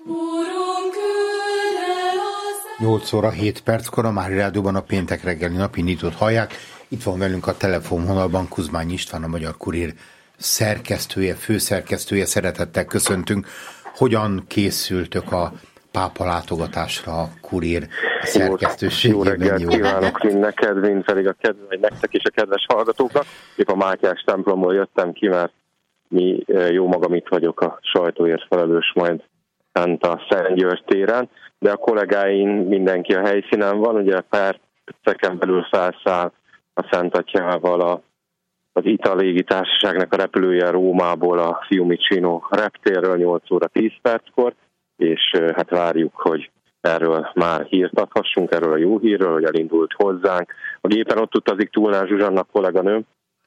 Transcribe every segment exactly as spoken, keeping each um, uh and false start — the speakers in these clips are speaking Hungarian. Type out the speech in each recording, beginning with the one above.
nyolc óra hét perckor a Mári Rádióban a péntek reggeli napindítót hallják. Itt van velünk a telefonvonalban Kuzmány István, a Magyar Kurír szerkesztője, főszerkesztője. Szeretettel köszöntünk. Hogyan készültök a pápa látogatásra a Kurír szerkesztőségében? Jó reggelt kívánok mind neked, mind pedig a kedves, vagy nektek és a kedves hallgatóknak. Épp a Mátyás templomból jöttem ki, mert mi, jó magam itt vagyok a sajtóért felelős majd fent a Szent György téren, de a kollégáim mindenki a helyszínen van, ugye perceken belül felszáll a Szent Atyával a, az Ita légitársaságnak a repülője Rómából a Fiumicino reptérről nyolc óra tíz perckor, és hát várjuk, hogy erről már hírt adhassunk, erről a jó hírről, hogy elindult hozzánk. A gépen ott utazik Túlnál Zsuzsanna kolléganőm,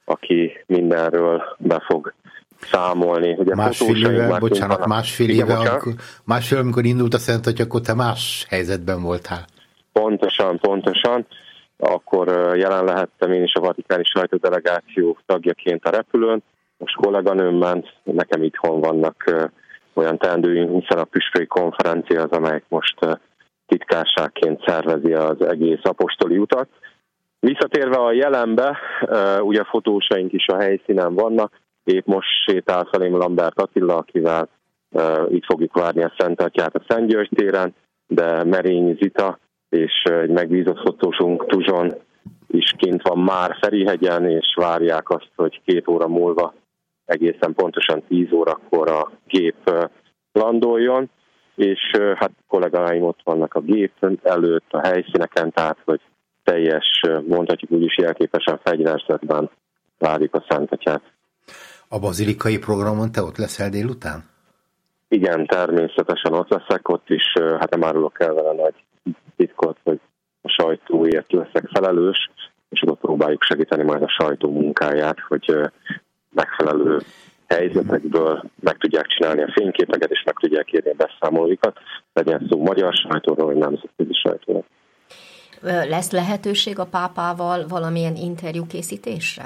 aki mindenről be fog számolni. Ugye másfél éve, bocsánat, másfél éve, amikor, másfél amikor indult a Szent Atya, akkor te más helyzetben voltál. Pontosan, pontosan. Akkor jelen lehettem én is a vatikáni sajtódelegáció tagjaként a repülőn. Most kolléganőm ment, nekem itthon vannak olyan teendőink, hiszen a püspöki konferencia az, amelyik most titkárságként szervezi az egész apostoli utat. Visszatérve a jelenbe, ugye fotósaink is a helyszínen vannak, épp most sétál felém Lambert Attila, akivel itt fogjuk várni a Szent Atyát a Szent György téren, de Merényi Zita és egy megbízott fotósunk Tuzson is kint van már Ferihegyen, és várják azt, hogy két óra múlva egészen pontosan tíz órakor a gép landoljon, és hát kollégáim ott vannak a gép előtt, a helyszíneken, tehát hogy teljes, mondhatjuk úgy is jelképesen fegyverzetben várjuk a Szent Atyát. A bazilikai programon te ott leszel délután? Igen, természetesen ott leszek, ott is, hát nem árulok el vele nagy titkot, hogy a sajtóért leszek felelős, és ott próbáljuk segíteni majd a sajtó munkáját, hogy megfelelő helyzetekből meg tudják csinálni a fényképeket, és meg tudják írni a beszámolóikat, legyen szó magyar sajtóról, vagy nemzetközi sajtóról. Lesz lehetőség a pápával valamilyen interjú készítésre?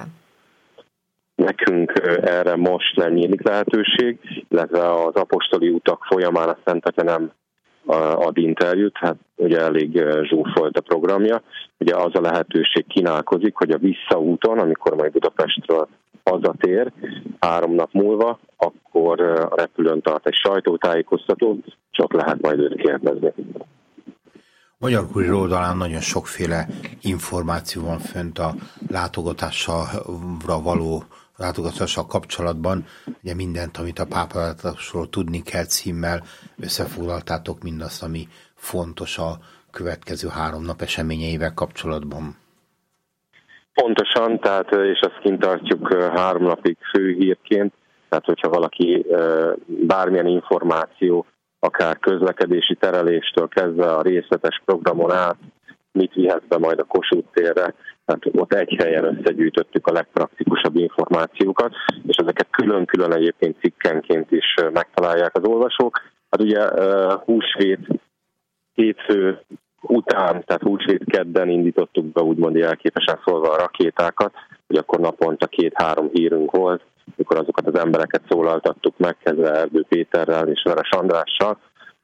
Nekünk erre most nem nyílik lehetőség, illetve az apostoli utak folyamán a Szent Atya nem ad interjút, hát ugye elég zsúfolt a programja. Ugye az a lehetőség kínálkozik, hogy a visszaúton, amikor majd Budapestről hazatér három nap múlva, akkor a repülőn tart egy sajtótájékoztatót, és ott lehet majd őt kérdezni. Magyar Kurír oldalán nagyon sokféle információ van fönt a látogatással való látogatással kapcsolatban. Ugye mindent, amit a pápalátogatásról tudni kell címmel összefoglaltátok mindazt, ami fontos a következő három nap eseményeivel kapcsolatban. Pontosan, tehát, és azt kint tartjuk három napig főhírként, tehát hogyha valaki bármilyen információ, akár közlekedési tereléstől kezdve a részletes programon át, mit vihet be majd a Kossuth térre, tehát ott egy helyen összegyűjtöttük a legpraktikusabb információkat, és ezeket külön-külön egyébként cikkenként is megtalálják az olvasók. Hát ugye húsvét hétfő után, tehát húsvét kedden indítottuk be úgymond jelképesen szólva a rakétákat, hogy akkor naponta két-három hírünk volt, amikor azokat az embereket szólaltattuk meg, kezdve Erdő Péterrel és Veres Andrással,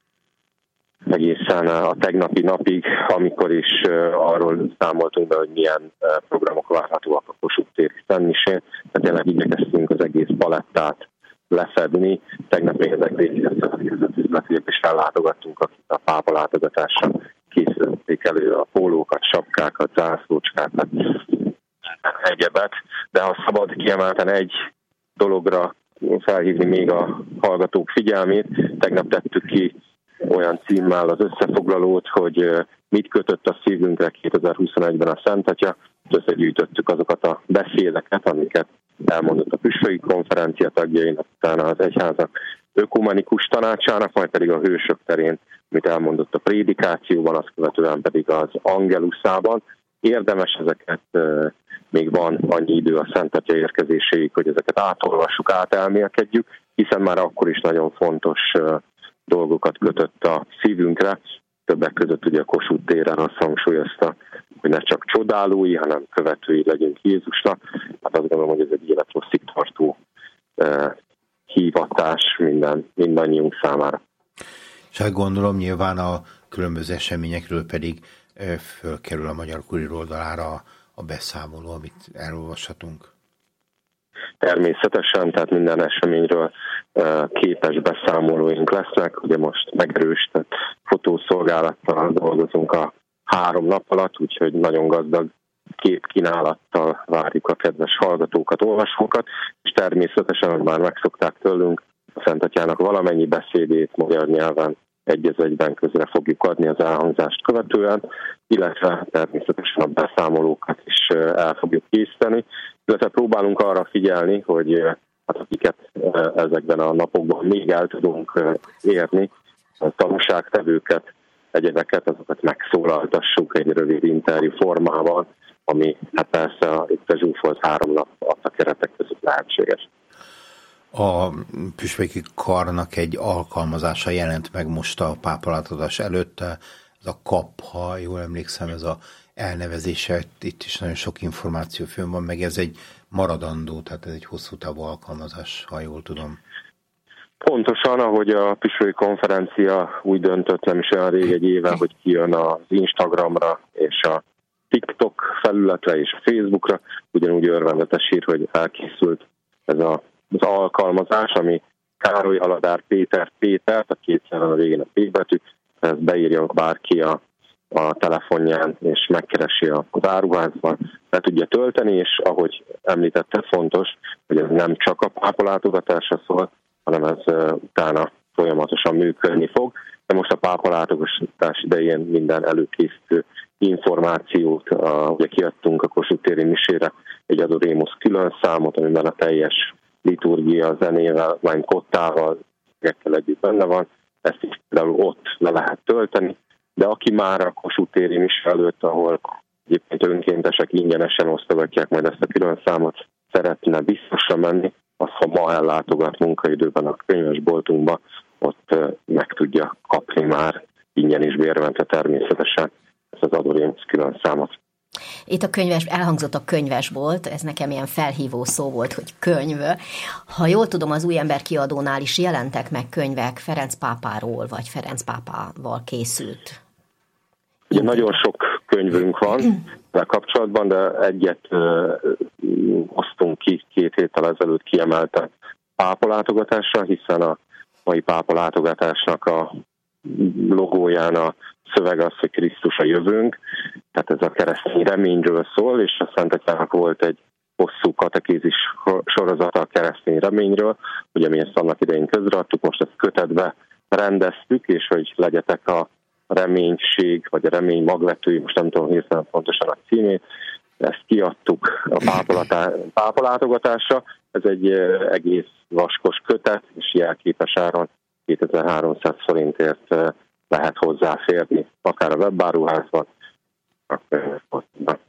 egészen a tegnapi napig, amikor is arról számoltunk be, hogy milyen programok várhatóak a Kossuth téri szentmisén, tehát tényleg igyekeztünk az egész palettát lefedni. Tegnap még ezek részletezett üzletiek is fellátogattunk, akik a pápa látogatásra készítették elő a pólókat, sapkákat, zászlócskákat, egyebet, de ha szabad kiemelten egy dologra felhívni még a hallgatók figyelmét, tegnap tettük ki olyan címmel az összefoglalót, hogy mit kötött a szívünkre kétezer-huszonegyben a Szent Atya, összegyűjtöttük azokat a beszédeket, amiket elmondott a püspöki konferencia tagjainak, utána az egyházak ökumenikus tanácsának, majd pedig a hősök terén, amit elmondott a prédikációban, azt követően pedig az angeluszában. Érdemes ezeket, még van annyi idő a Szent Atya érkezéséig, hogy ezeket átolvassuk, átelmélkedjük, hiszen már akkor is nagyon fontos dolgokat kötött a szívünkre. Többek között ugye a Kossuth téren azt hangsúlyozta, hogy ne csak csodálói, hanem követői legyünk Jézusnak. Hát azt gondolom, hogy ez egy élethosszig tartó eh, hívatás minden, mindannyiunk számára. És hát gondolom nyilván a különböző eseményekről pedig fölkerül a Magyar Kurír oldalára a, a beszámoló, amit elolvashatunk. Természetesen, tehát minden eseményről képes beszámolóink lesznek. Ugye most megerősített fotószolgálattal dolgozunk a három nap alatt, úgyhogy nagyon gazdag képkínálattal várjuk a kedves hallgatókat, olvasókat, és természetesen, hogy már megszokták tőlünk, a Szent Atyának valamennyi beszédét magyar nyelven egy az egyben közre fogjuk adni az elhangzást követően, illetve természetesen a beszámolókat is el fogjuk készíteni, illetve próbálunk arra figyelni, hogy hát akiket ezekben a napokban még el tudunk érni, a tanúságtevőket, egyebeket, azokat megszólaltassuk egy rövid interjú formában, ami hát persze itt a zsúfolt három nap a keretek között lehetséges. A püspöki karnak egy alkalmazása jelent meg most a pápalátogatás előtt, ez a kap, ha jól emlékszem, ez a elnevezése, itt is nagyon sok információ fönn van, meg ez egy maradandó, tehát ez egy hosszú távú alkalmazás, ha jól tudom. Pontosan, ahogy a püspöki konferencia úgy döntött nem is olyan rég, egy éve, hogy kijön az Instagramra és a TikTok felületre és a Facebookra, ugyanúgy örvendetes hír, hogy elkészült ez a, az alkalmazás, ami Károly Aladár Péter Pétert, a kétszer a végén a P betű, ezt beírja bárki a, a telefonján, és megkeresi az áruházban, le tudja tölteni, és ahogy említette, fontos, hogy ez nem csak a pápalátogatásra szól, hanem ez uh, utána folyamatosan működni fog. De most a pápalátogatás idején minden előkészítő információt, uh, ugye kiadtunk a Kossuth téri misére egy Adorémus külön számot, amiben a teljes liturgia zenével, majd kottával, ezekkel együtt benne van, ezt is például ott le lehet tölteni, de aki már a Kossuth téri mise előtt, ahol egyébként önkéntesek ingyenesen osztogatják majd ezt a külön számot, szeretne biztosra menni, az, ha ma ellátogat munkaidőben a könyvesboltunkba, ott meg tudja kapni már ingyen is bérmentve természetesen ezt az Adorémus külön számot. Itt a könyves, elhangzott a könyvesbolt, ez nekem ilyen felhívó szó volt, hogy könyv. Ha jól tudom, az Új Ember kiadónál is jelentek meg könyvek Ferenc pápáról, vagy Ferenc pápával készült. Ugye nagyon sok könyvünk van ezzel kapcsolatban, de egyet ö, osztunk ki két héttel ezelőtt kiemelten pápalátogatásra, hiszen a mai pápalátogatásnak a logóján a szöveg az, hogy Krisztus a jövőnk, tehát ez a keresztény reményről szól, és a Szent Atyának volt egy hosszú katekézis sorozata a keresztény reményről, ugye mi ezt annak idején közreadtuk, most ezt kötetbe rendeztük, és hogy legyetek a reménység, vagy a remény magvetői, most nem tudom hirtelen pontosan a címét, ezt kiadtuk a pápalátogatásra, ez egy egész vaskos kötet, és jelképes áron kétezer-háromszáz forintért lehet hozzáférni, akár a webáruházban, akár a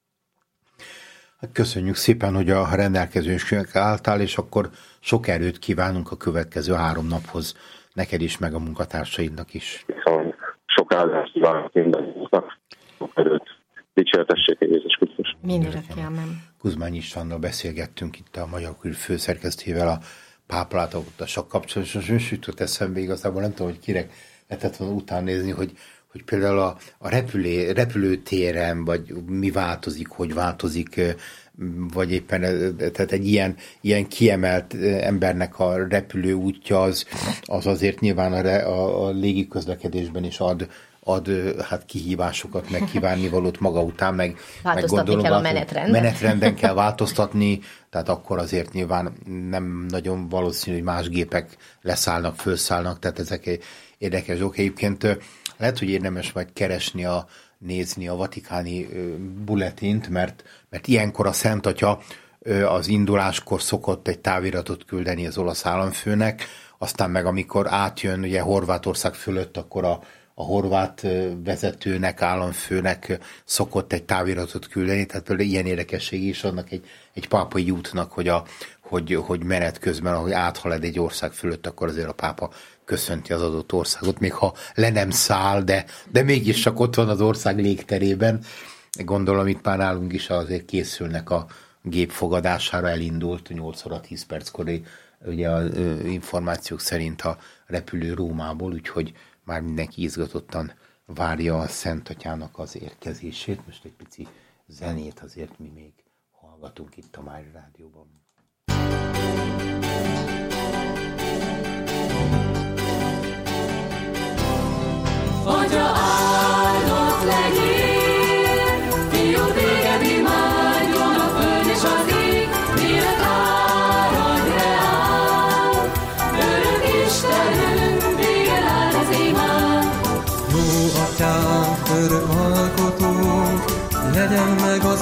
Köszönjük szépen, hogy a rendelkezésünknek álltál, és akkor sok erőt kívánunk a következő három naphoz, neked is, meg a munkatársaidnak is. Viszont sok áldást kívánok mindannyiunknak, sok erőt, dicsértessék Jézus Krisztus. Mindörökké, amen. Kuzmányi Istvánnal beszélgettünk itt a Magyar Kurír főszerkesztőjével a pápalátogatással kapcsolatban, és most jutott eszembe, igazából nem tudom, hogy kirek lehetett volna után nézni, hogy, hogy például a, a repülé, repülőtéren, vagy mi változik, hogy változik, vagy éppen tehát egy ilyen, ilyen kiemelt embernek a repülő útja az, az azért nyilván a, a, a légiközlekedésben is ad, ad hát kihívásokat, meg kívánnivalót maga után, meg, meg gondolom, kell a menetrenden. menetrenden kell változtatni, tehát akkor azért nyilván nem nagyon valószínű, hogy más gépek leszállnak, felszállnak, tehát ezek érdekes dolgok. Egyébként lehet, hogy érdemes majd keresni, a, nézni a vatikáni bulletint, mert, mert ilyenkor a Szent Atya az induláskor szokott egy táviratot küldeni az olasz államfőnek, aztán meg amikor átjön ugye Horvátország fölött, akkor a a horvát vezetőnek, államfőnek szokott egy táviratot küldeni, tehát például ilyen érdekesség is annak egy, egy pápai útnak, hogy, a, hogy, hogy menet közben, ahogy áthalad egy ország fölött, akkor azért a pápa köszönti az adott országot, még ha le nem száll, de, de mégis csak ott van az ország légterében. Gondolom itt már nálunk is azért készülnek a gép fogadására, elindult nyolc óra tíz perckor, ugye az információk szerint a repülő Rómából, úgyhogy már mindenki izgatottan várja a Szent Atyának az érkezését. Most egy pici zenét azért mi még hallgatunk itt a Mária Rádióban. Atya áldott legyél, Fiú, téged imádjon a föld és az ég, élet áradj reál. Örök Istenünk, téged áld az imád. Jó Atyánk, örök alkotónk, legyen meg az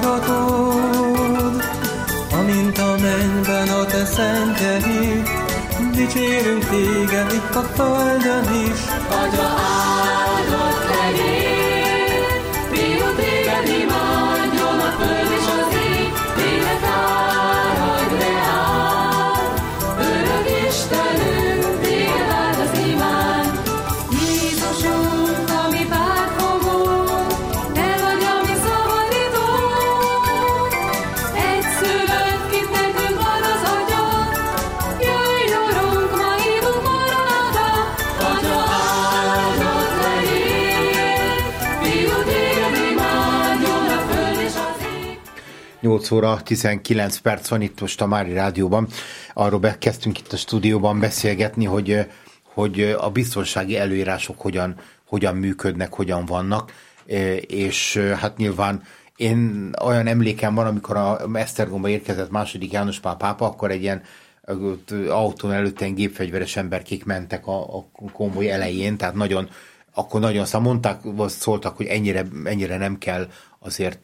akaratod, amint a mennyben a te szentjeid, dicsérünk téged itt a földön is. Atya áldott legyél, Fiú, téged imádjon a föld és az ég, élet áradj reál. Örök Istenünk, téged áld az imád. Jézusunk, a mi pártfogónk, te vagy a mi szabadítónk. Egyszülött, kit nekünk ad az Atya, jöjj, Urunk, ma hívunk Maranatha. Atya áldott legyél, Fiú, téged imádjon a föld és az ég. nyolc óra tizenkilenc perc van itt most a Mária Rádióban. Arról kezdtünk itt a stúdióban beszélgetni, hogy, hogy a biztonsági előírások hogyan, hogyan működnek, hogyan vannak, és hát nyilván én olyan emlékem van, amikor a Esztergomba érkezett második János Pál pápa, akkor egy ilyen autón előtt egy gépfegyveres emberkék mentek a, a konvoj elején, tehát nagyon, akkor nagyon szám mondták, szóltak, hogy ennyire, ennyire nem kell azért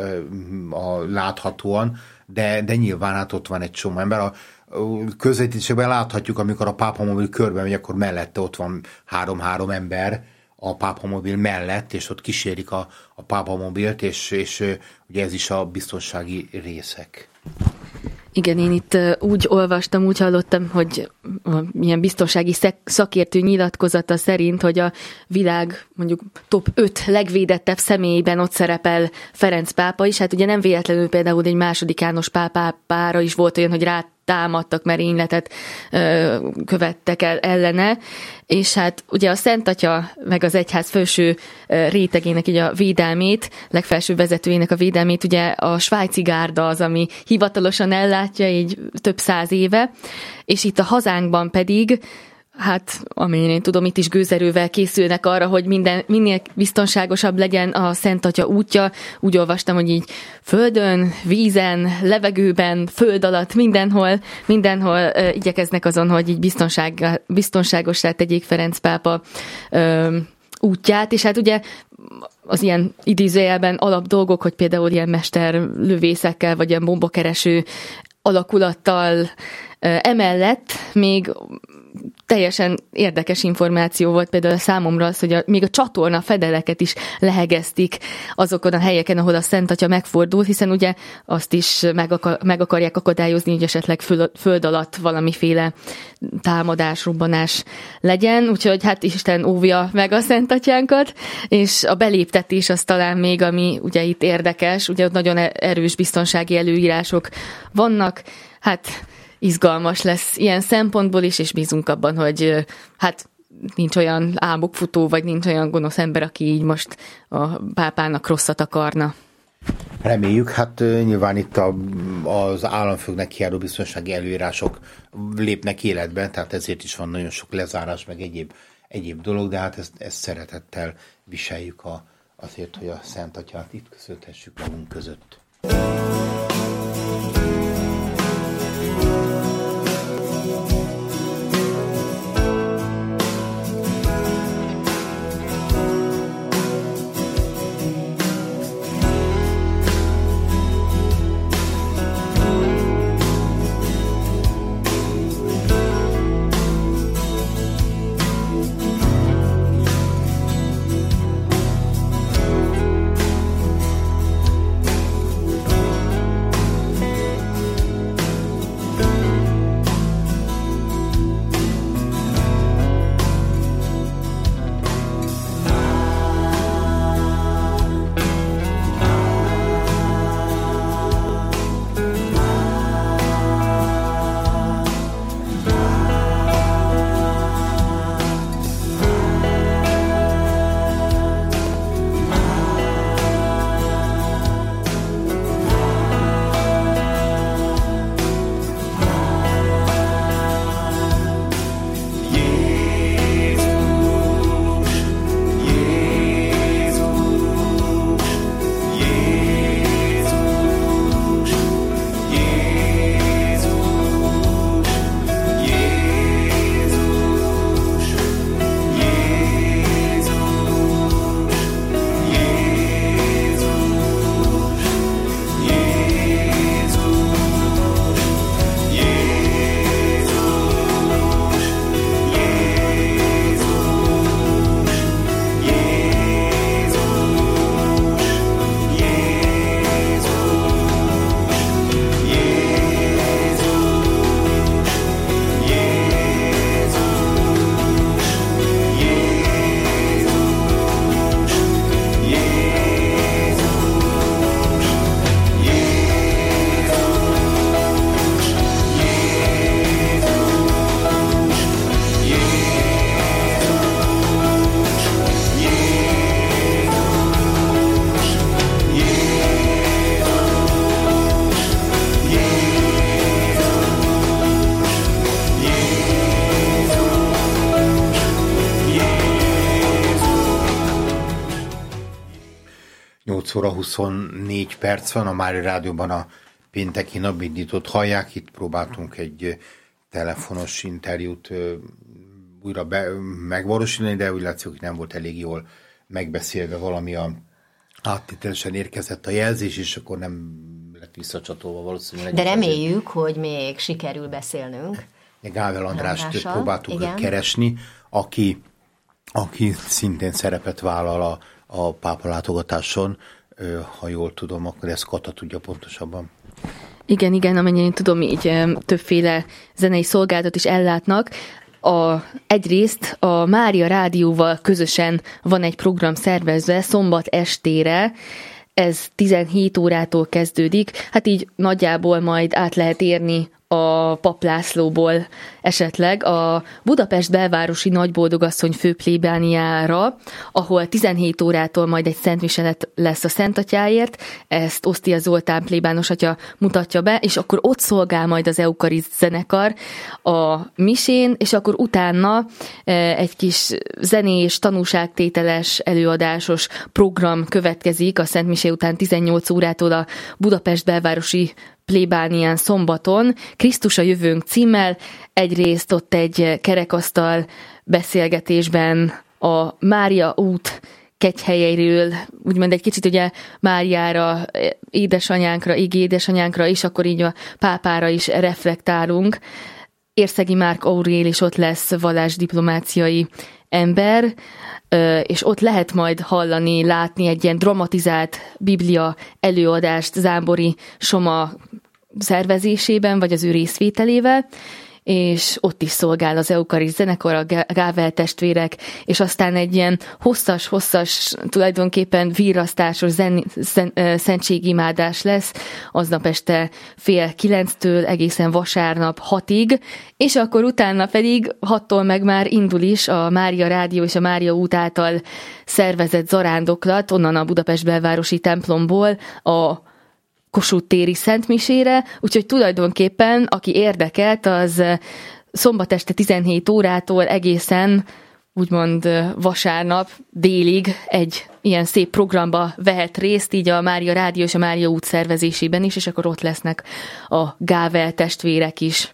a láthatóan, de, de nyilván hát ott van egy csomó ember. A közvetítésekben láthatjuk, amikor a pápamobil körbe megy, akkor mellette ott van három-három ember a pápamobil mellett, és ott kísérik a, a pápamobilt, és, és ugye ez is a biztonsági részek. Igen, én itt úgy olvastam, úgy hallottam, hogy milyen biztonsági szakértő nyilatkozata szerint, hogy a világ mondjuk top öt legvédettebb személyében ott szerepel Ferenc pápa is. Hát ugye nem véletlenül például egy második János Pál pápára is volt olyan, hogy rá támadtak, merényletet ö, követtek el ellene, és hát ugye a Szent Atya meg az egyház felső ö, rétegének így a védelmét, legfelső vezetőjének a védelmét, ugye a svájci gárda az, ami hivatalosan ellátja így több száz éve, és itt a hazánkban pedig hát, amennyire én tudom, itt is gőzerővel készülnek arra, hogy minden, minél biztonságosabb legyen a Szent Atya útja. Úgy olvastam, hogy így földön, vízen, levegőben, föld alatt, mindenhol, mindenhol uh, igyekeznek azon, hogy így biztonság, biztonságosá tegyék Ferenc pápa uh, útját, és hát ugye az ilyen idézőjelben alap dolgok, hogy például ilyen mesterlövészekkel, vagy ilyen bombakereső alakulattal uh, emellett még teljesen érdekes információ volt például számomra az, hogy a, még a csatorna fedeleket is lehegeztik azokon a helyeken, ahol a Szent Atya megfordul, hiszen ugye azt is meg, akar, meg akarják akadályozni, hogy esetleg föl, föld alatt valamiféle támadás, robbanás legyen, úgyhogy hát Isten óvja meg a Szent Atyánkat, és a beléptetés az talán még, ami ugye itt érdekes, ugye ott nagyon erős biztonsági előírások vannak, hát izgalmas lesz ilyen szempontból is, és bízunk abban, hogy hát nincs olyan álmokfutó, vagy nincs olyan gonosz ember, aki így most a pápának rosszat akarna. Reméljük, hát nyilván itt a, az államfőknek kijáró biztonsági előírások lépnek életbe, tehát ezért is van nagyon sok lezárás, meg egyéb, egyéb dolog, de hát ezt, ezt szeretettel viseljük a, azért, hogy a Szent Atyát itt köszönhessük magunk között. tizennyolc óra huszonnégy perc van, a Mária Rádióban a pénteki napindítót hallják. Itt próbáltunk egy telefonos interjút újra be, megvalósítani, de úgy látszik, hogy nem volt elég jól megbeszélve valami, a áttételesen érkezett a jelzés, és akkor nem lett visszacsatolva valószínűleg. De reméljük, hogy még sikerül beszélnünk. Gável Andrást Andrással, próbáltuk igen. keresni, aki, aki szintén szerepet vállal a, a pápa látogatáson. Ha jól tudom, akkor ezt Kata tudja pontosabban. Igen, igen, amennyire én tudom, így em, többféle zenei szolgáltat is ellátnak. A, egyrészt a Mária Rádióval közösen van egy program szervezve szombat estére, ez tizenhét órától kezdődik, hát így nagyjából majd át lehet érni a Pap Lászlóból esetleg a Budapest belvárosi Nagyboldogasszony főplébániára, ahol tizenhét órától majd egy szentmiselet lesz a Szentatyáért, ezt Osztia Zoltán plébános atya mutatja be, és akkor ott szolgál majd az Eukariszt zenekar a misén, és akkor utána egy kis zenés, tanúságtételes, előadásos program következik a Szentmisé után tizennyolc órától a Budapest belvárosi plébánián szombaton, Krisztus a jövőnk címmel, egyrészt ott egy kerekasztal beszélgetésben a Mária út kegyhelyeiről, úgymond egy kicsit ugye Máriára, édesanyánkra, íg édesanyánkra is, akkor így a pápára is reflektálunk. Érszegi Márk Aurél is ott lesz, vallásdiplomáciai ember, és ott lehet majd hallani, látni egy ilyen dramatizált biblia előadást Zámbori Soma szervezésében, vagy az ő részvételével, és ott is szolgál az Eukariszt zenekar, a Gável testvérek, és aztán egy ilyen hosszas-hosszas, tulajdonképpen virrasztásos zen, zen, szentségimádás lesz, aznap este fél kilenctől egészen vasárnap hatig, és akkor utána pedig hattól meg már indul is a Mária Rádió és a Mária út által szervezett zarándoklat, onnan a Budapest belvárosi templomból a Kossuth téri szentmisére, úgyhogy tulajdonképpen, aki érdekelt, az szombat este tizenhét órától egészen úgymond vasárnap délig egy ilyen szép programba vehet részt, így a Mária Rádió és a Mária út szervezésében is, és akkor ott lesznek a Gável testvérek is.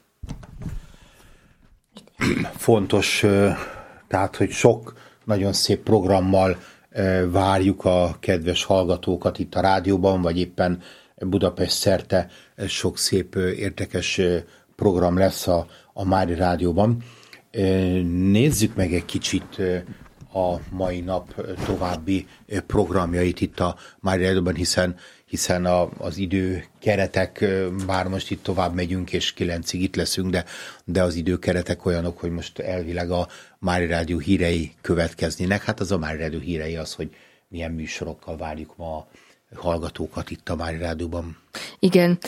Fontos, tehát, hogy sok nagyon szép programmal várjuk a kedves hallgatókat itt a rádióban, vagy éppen Budapest szerte sok szép érdekes program lesz a, a Mária Rádióban. Nézzük meg egy kicsit a mai nap további programjait itt a Mária Rádióban, hiszen, hiszen a, az időkeretek, bár most itt tovább megyünk, és kilencig itt leszünk, de, de az időkeretek olyanok, hogy most elvileg a Mária Rádió hírei következnének. Hát az a Mária Rádió hírei az, hogy milyen műsorokkal várjuk ma a hallgatókat itt a Mária Rádióban. Igen.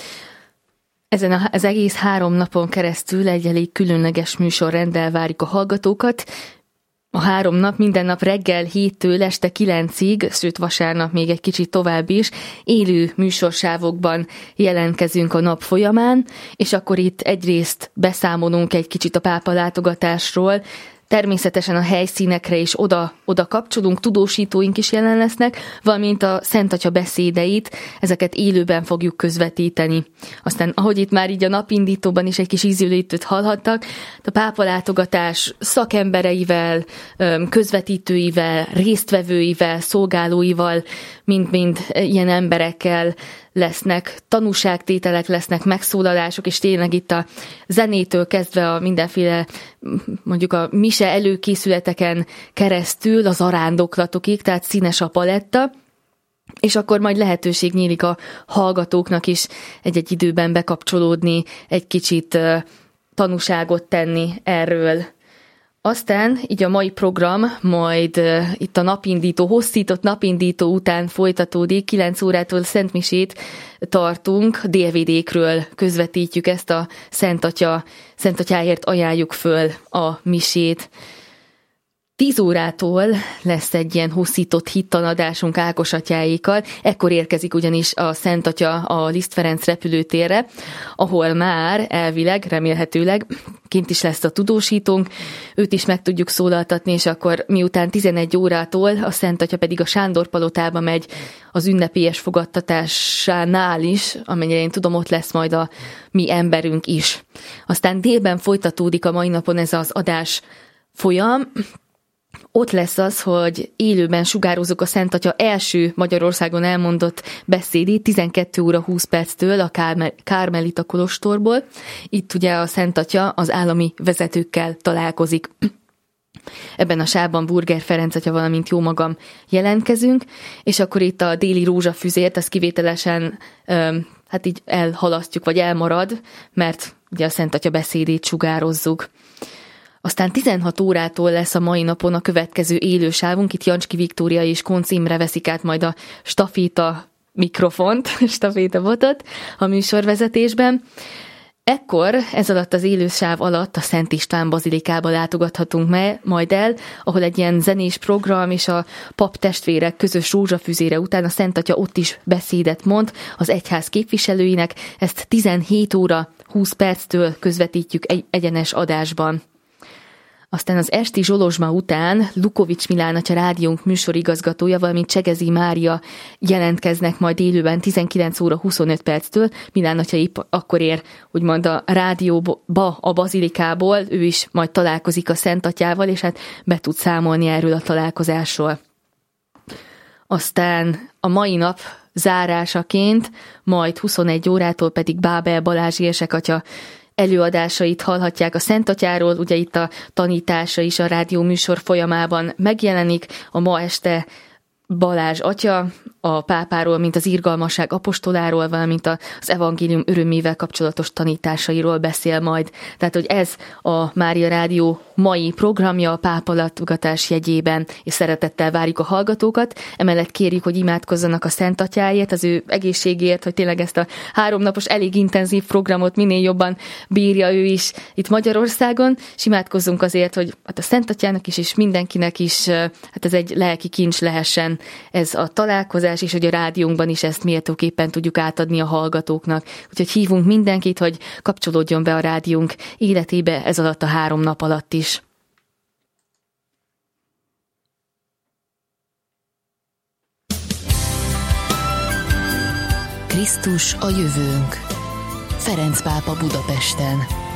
Ezen a, az egész három napon keresztül egy elég különleges műsorrenddel várjuk a hallgatókat. A három nap, minden nap reggel héttől este kilencig, sőt vasárnap még egy kicsit tovább is, élő műsorsávokban jelentkezünk a nap folyamán, és akkor itt egyrészt beszámolunk egy kicsit a pápa látogatásról, természetesen a helyszínekre is oda, oda kapcsolunk, tudósítóink is jelen lesznek, valamint a Szent Atya beszédeit, ezeket élőben fogjuk közvetíteni. Aztán, ahogy itt már így a napindítóban is egy kis ízülítőt hallhattak, a pápa látogatás szakembereivel, közvetítőivel, résztvevőivel, szolgálóival, mind-mind ilyen emberekkel lesznek, tanúságtételek lesznek, megszólalások, és tényleg itt a zenétől kezdve a mindenféle, mondjuk a mise előkészületeken keresztül az arándoklatokig, tehát színes a paletta, és akkor majd lehetőség nyílik a hallgatóknak is egy-egy időben bekapcsolódni, egy kicsit tanúságot tenni erről. Aztán így a mai program majd uh, itt a napindító, hosszított napindító után folytatódik, kilenc órától szentmisét tartunk, dé vé dé-kről közvetítjük ezt a Szent Atya, Szent Atyáért ajánljuk föl a misét. tíz órától lesz egy ilyen hosszított hittanadásunk Ákos atyáékkal, ekkor érkezik ugyanis a Szent Atya a Liszt Ferenc repülőtérre, ahol már elvileg, remélhetőleg kint is lesz a tudósítónk, őt is meg tudjuk szólaltatni, és akkor miután tizenegy órától a Szent Atya pedig a Sándor palotába megy az ünnepélyes fogadtatásánál is, amennyire én tudom, ott lesz majd a mi emberünk is. Aztán délben folytatódik a mai napon ez az adás folyam. Ott lesz az, hogy élőben sugározzuk a Szent Atya első Magyarországon elmondott beszédét tizenkét óra húsz perctől a Kármelita kolostorból. Itt ugye a Szent Atya az állami vezetőkkel találkozik. Ebben a sávban Burger Ferenc atya, valamint jó magam jelentkezünk, és akkor itt a déli rózsafüzért, az kivételesen hát így elhalasztjuk, vagy elmarad, mert ugye a Szent Atya beszédét sugározzuk. Aztán tizenhat órától lesz a mai napon a következő élősávunk, itt Jancski Viktória és Koncz Imre veszik át majd a staféta mikrofont, stafétabotot a műsorvezetésben. Ekkor, ez alatt az élősáv alatt a Szent István bazilikába látogathatunk me, majd el, ahol egy ilyen zenés program és a pap testvérek közös rózsafüzére után a Szent Atya ott is beszédet mond az egyház képviselőinek, ezt tizenhét óra húsz perctől közvetítjük egy egyenes adásban. Aztán az esti zsolozsma után Lukovics Milán atya rádiónk műsorigazgatója, valamint Csegezi Mária jelentkeznek majd élőben tizenkilenc óra huszonöt perctől. Milán atya épp akkor ér, úgymond a rádióba, a bazilikából, ő is majd találkozik a Szent Atyával, és hát be tud számolni erről a találkozásról. Aztán a mai nap zárásaként, majd huszonegy órától pedig Bábel Balázs érsek atya előadásait hallhatják a Szent Atyáról, ugye itt a tanítása is a rádió műsor folyamában megjelenik, a ma este Balázs atya a pápáról, mint az irgalmasság apostoláról, valamint az evangélium örömével kapcsolatos tanításairól beszél majd. Tehát, hogy ez a Mária Rádió mai programja a pápa látogatás jegyében, és szeretettel várjuk a hallgatókat. Emellett kérjük, hogy imádkozzanak a Szent Atyáért, az ő egészségért, hogy tényleg ezt a háromnapos, elég intenzív programot minél jobban bírja ő is itt Magyarországon, és imádkozzunk azért, hogy hát a Szent Atyának is, és mindenkinek is, hát ez egy lelki kincs lehessen ez a találkozás, és hogy a rádiónkban is ezt méltóképpen tudjuk átadni a hallgatóknak. Úgyhogy hívunk mindenkit, hogy kapcsolódjon be a rádiónk életébe ez alatt a három nap alatt is. Krisztus a jövőnk. Ferenc pápa Budapesten.